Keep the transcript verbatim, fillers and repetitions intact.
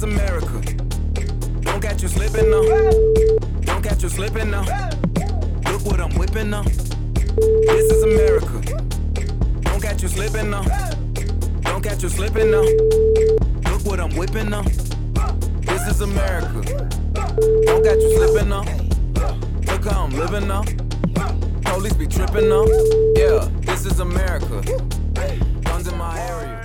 is America. Don't catch you slipping now. Don't catch you slipping now. Look what I'm whipping now. This is America. Don't catch you slipping now. Don't catch you slipping now. Look what I'm whipping now. This is America. Don't catch you slipping now. Look how I'm living now. Police be tripping now. Yeah, this is America. Guns in my area.